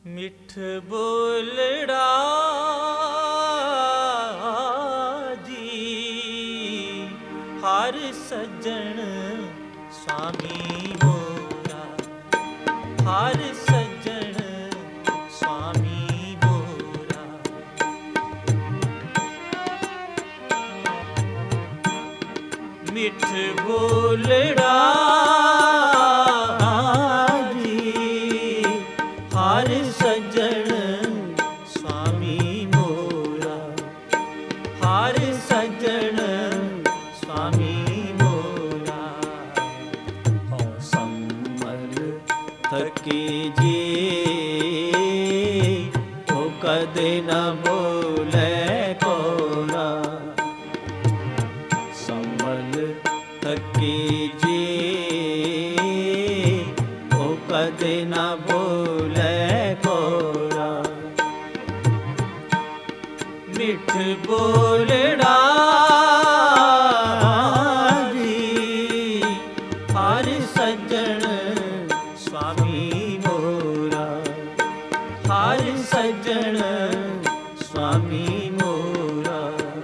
मिठ बोलड़ा जी हर सज्जन स्वामी मोरा, हर सज्जन स्वामी मोरा। मिठ बोलड़ा हर सज्जन स्वामी मोरा, हर सज्जन स्वामी मोरा। हो सम्मल थके जी ओ कदे न बोले कोरा, सम्मल थके जी ओ कदे न बोले कोरा। मिठ बोलड़ा जी हर सज्जन स्वामी मोरा, हर सज्जन स्वामी मोरा।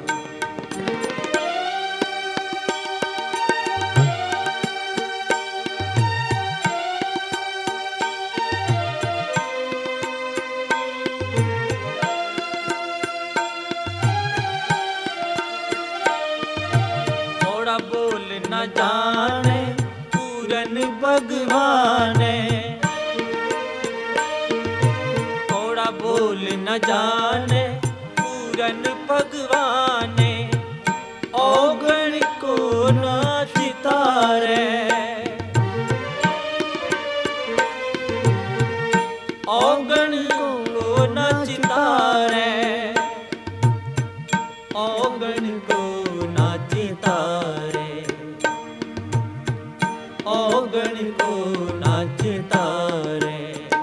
थोड़ा बोल न जाने पूरन भगवाने, थोड़ा बोल न जाने पूरन भगवाने। औगण को न चितारे, औगण को न चितारे, औगण को न चितारे, औगण को न चितारे।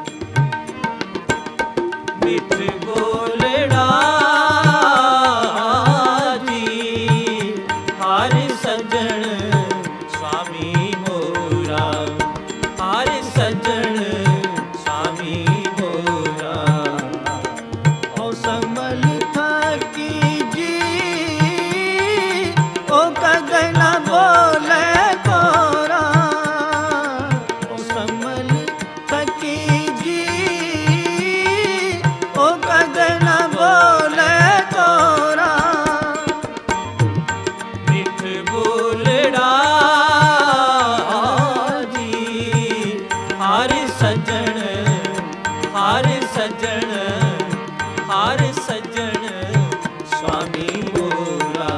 मिठ बोलड़ा जी हर सज्जन स्वामी मोरा, हर सज्जन स्वामी मोरा। ओ सम्मल थकी जी ओ कदे न बोले कोरा, ओ सम्मल थकी जी ओ कदे न बोले कोरा। मिठ बोलड़ा जी हर सज्जन, हर सज्जन, हर सज्जन स्वामी मोरा।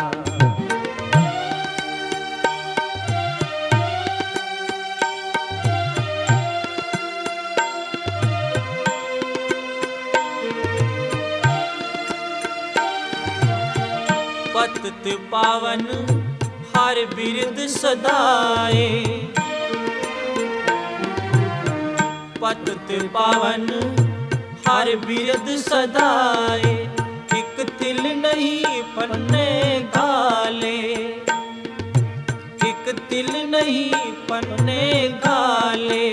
पतित पावन हर बिरद सदाए, पतित पावन हर बिरद सदाए। एक तिल नहीं पन्ने गाले, एक तिल नहीं पन्ने गाले।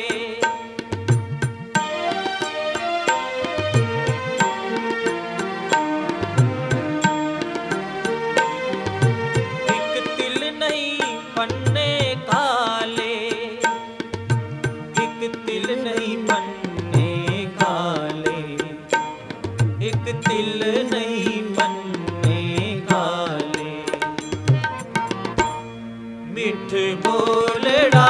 एक तिल नहीं पन्ने काले, एक तिल नहीं पन्ने काले, एक तिल नहीं पन्ने काले। मिठ बोलड़ा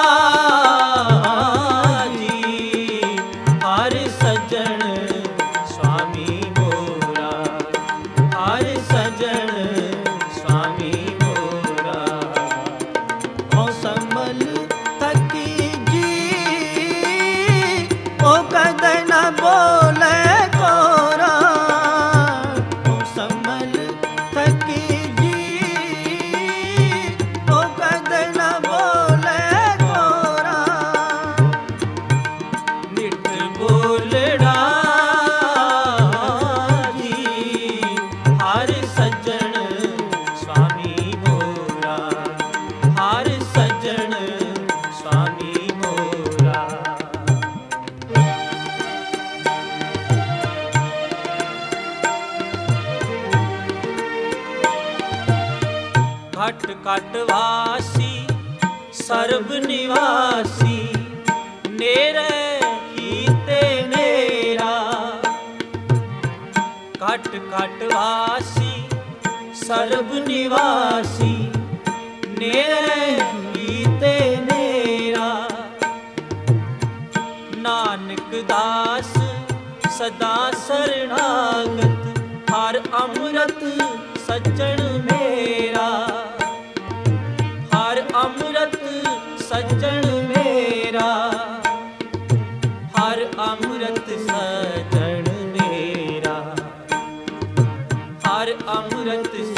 जी हर सज्जन स्वामी मोरा, हर सज्जन स्वामी मोरा। ओ सम्मल थकी जी ओ कदे न बोले कोरा, ओ सम्मल थकी जी ओ कदे न बोले कोरा। मिठ बोलड़ा जी हर सज्जन स्वामी मोरा, हर सज्जन स्वामी मोरा। घट घट वासी सर्ब निवासी नेरे कीते नेरा। घट घट वासी सर्ब निवासी नेरे कीते नेरा। नानक दास सदा शरणागत हर अमृत सज्जन मेरा। हर अमृत सज्जन मेरा। हर अमृत सज्जन मेरा। हर अमृत